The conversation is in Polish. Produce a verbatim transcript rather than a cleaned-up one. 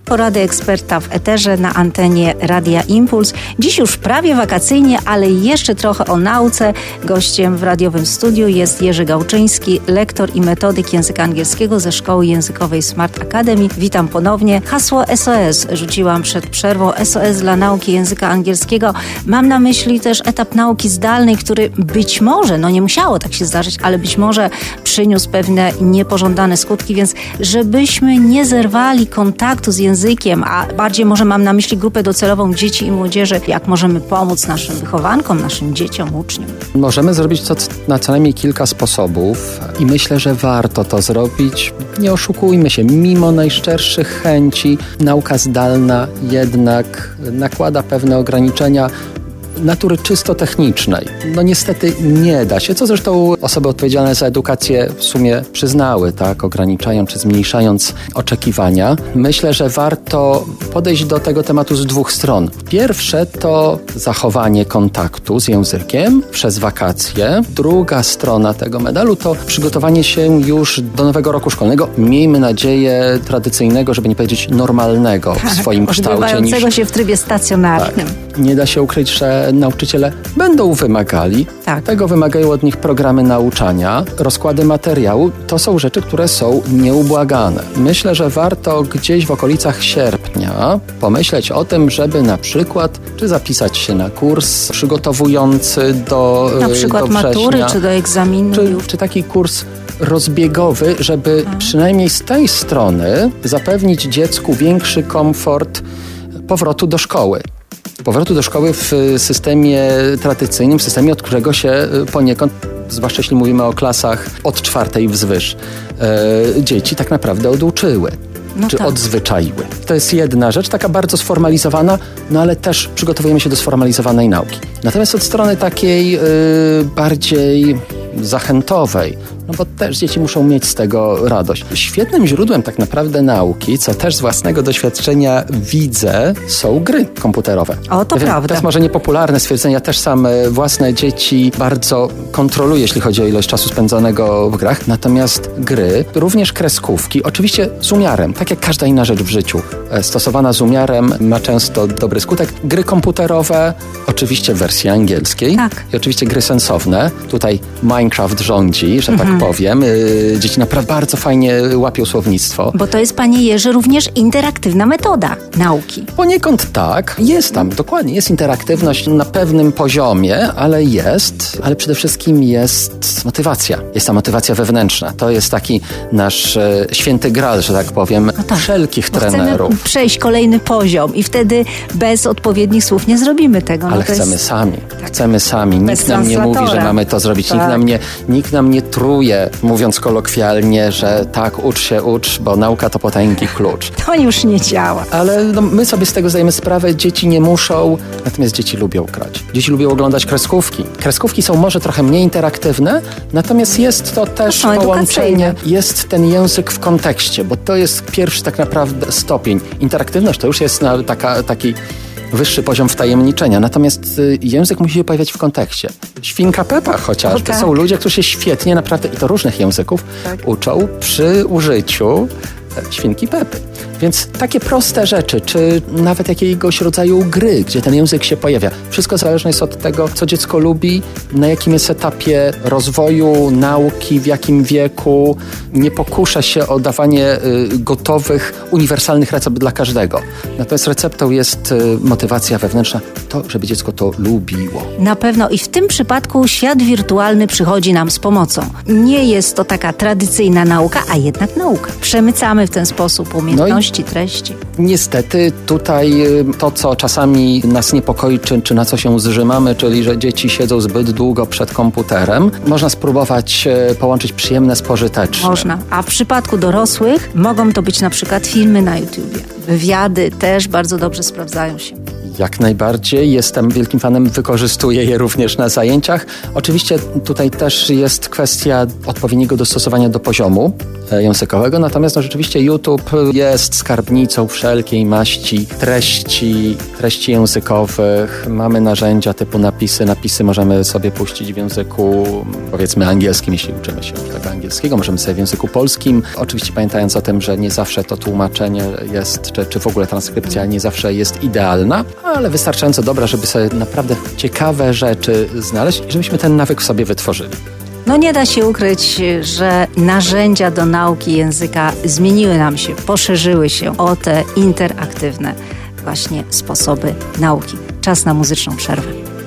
Porady eksperta w eterze na antenie Radia Impuls. Dziś już prawie wakacyjnie, ale jeszcze trochę o nauce. Gościem w radiowym studiu jest Jerzy Gałczyński, lektor i metodyk języka angielskiego ze Szkoły Językowej Smart Academy. Witam ponownie. Hasło S O S rzuciłam przed przerwą. S O S dla nauki języka angielskiego. Mam na myśli też etap nauki zdalnej, który być może, no nie musiało tak się zdarzyć, ale być może przyniósł pewne niepożądane skutki, więc żebyśmy nie zerwali kontaktu z językiem, a bardziej może mam na myśli grupę docelową dzieci i młodzieży, jak możemy pomóc naszym wychowankom, naszym dzieciom, uczniom. Możemy zrobić to na co najmniej kilka sposobów i myślę, że warto to zrobić. Nie oszukujmy się, mimo najszczerszych chęci, nauka zdalna jednak nakłada pewne ograniczenia natury czysto technicznej. No niestety nie da się, co zresztą osoby odpowiedzialne za edukację w sumie przyznały, tak, ograniczając czy zmniejszając oczekiwania. Myślę, że warto podejść do tego tematu z dwóch stron. Pierwsze to zachowanie kontaktu z językiem przez wakacje. Druga strona tego medalu to przygotowanie się już do nowego roku szkolnego. Miejmy nadzieję tradycyjnego, żeby nie powiedzieć normalnego w tak, swoim kształcie. Odbywającego niż... się w trybie stacjonarnym. Tak. Nie da się ukryć, że nauczyciele będą wymagali. Tak. Tego wymagają od nich programy nauczania, rozkłady materiału. To są rzeczy, które są nieubłagane. Myślę, że warto gdzieś w okolicach sierpnia pomyśleć o tym, żeby na przykład czy zapisać się na kurs przygotowujący do Na przykład do września, matury, czy do egzaminu. Czy, czy taki kurs rozbiegowy, żeby A. przynajmniej z tej strony zapewnić dziecku większy komfort powrotu do szkoły. Powrotu do szkoły w systemie tradycyjnym, w systemie, od którego się poniekąd, zwłaszcza jeśli mówimy o klasach od czwartej wzwyż, e, dzieci tak naprawdę oduczyły. No czy tak. odzwyczaiły. To jest jedna rzecz, taka bardzo sformalizowana, no ale też przygotowujemy się do sformalizowanej nauki. Natomiast od strony takiej yy, bardziej zachętowej, no bo też dzieci muszą mieć z tego radość. Świetnym źródłem tak naprawdę nauki, co też z własnego doświadczenia widzę, są gry komputerowe. O, to ja wiem, prawda. To jest może niepopularne stwierdzenie, ja też sam własne dzieci bardzo kontroluję, jeśli chodzi o ilość czasu spędzonego w grach, natomiast gry, również kreskówki, oczywiście z umiarem, tak jak każda inna rzecz w życiu, stosowana z umiarem ma często dobry skutek. Gry komputerowe, oczywiście w wersji angielskiej tak. i oczywiście gry sensowne. Tutaj Minecraft rządzi, że mhm. tak powiem. Dzieci naprawdę bardzo fajnie łapią słownictwo. Bo to jest, panie Jerzy, również interaktywna metoda nauki. Poniekąd tak. Jest tam, dokładnie, jest interaktywność na pewnym poziomie, ale jest, ale przede wszystkim jest motywacja. Jest ta motywacja wewnętrzna. To jest taki nasz e, święty gral, że tak powiem, no tak. wszelkich Bo trenerów. Chcemy przejść kolejny poziom i wtedy bez odpowiednich słów nie zrobimy tego. No ale to chcemy jest... sami. tak. Chcemy sami. Bez Nikt nam nie mówi, że mamy to zrobić. Tak. Nikt nam nie, nikt nam nie truje, mówiąc kolokwialnie, że tak, ucz się, ucz, bo nauka to potęgi klucz. To już nie działa. Ale no, my sobie z tego zdajemy sprawę, dzieci nie muszą, natomiast dzieci lubią grać. Dzieci lubią oglądać kreskówki. Kreskówki są może trochę mniej interaktywne, natomiast jest to też to połączenie, jest ten język w kontekście, bo to jest pierwszy tak naprawdę stopień. Interaktywność to już jest na taka, taki wyższy poziom wtajemniczenia. Natomiast y, język musi się pojawiać w kontekście. Świnka Pepa chociażby. tak. Są ludzie, którzy się świetnie naprawdę, i to różnych języków, tak. uczą przy użyciu Świnki Pepy. Więc takie proste rzeczy, czy nawet jakiegoś rodzaju gry, gdzie ten język się pojawia. Wszystko zależne jest od tego, co dziecko lubi, na jakim jest etapie rozwoju, nauki, w jakim wieku. Nie pokuszę się o dawanie y, gotowych, uniwersalnych recept dla każdego. Natomiast receptą jest y, motywacja wewnętrzna, to, żeby dziecko to lubiło. Na pewno i w tym przypadku świat wirtualny przychodzi nam z pomocą. Nie jest to taka tradycyjna nauka, a jednak nauka. Przemycamy w ten sposób umiejętności, no treści. Niestety tutaj to, co czasami nas niepokoi, czy, czy na co się zrzymamy, czyli że dzieci siedzą zbyt długo przed komputerem, można spróbować połączyć przyjemne z pożytecznym. Można. A w przypadku dorosłych mogą to być na przykład filmy na YouTubie. Wywiady też bardzo dobrze sprawdzają się. Jak najbardziej. Jestem wielkim fanem, wykorzystuję je również na zajęciach. Oczywiście tutaj też jest kwestia odpowiedniego dostosowania do poziomu językowego, natomiast no, rzeczywiście YouTube jest skarbnicą wszelkiej maści treści, treści językowych. Mamy narzędzia typu napisy. Napisy możemy sobie puścić w języku, powiedzmy, angielskim, jeśli uczymy się tego angielskiego. Możemy sobie w języku polskim. Oczywiście pamiętając o tym, że nie zawsze to tłumaczenie jest, czy, czy w ogóle transkrypcja nie zawsze jest idealna, ale wystarczająco dobra, żeby sobie naprawdę ciekawe rzeczy znaleźć i żebyśmy ten nawyk w sobie wytworzyli. No nie da się ukryć, że narzędzia do nauki języka zmieniły nam się, poszerzyły się o te interaktywne właśnie sposoby nauki. Czas na muzyczną przerwę.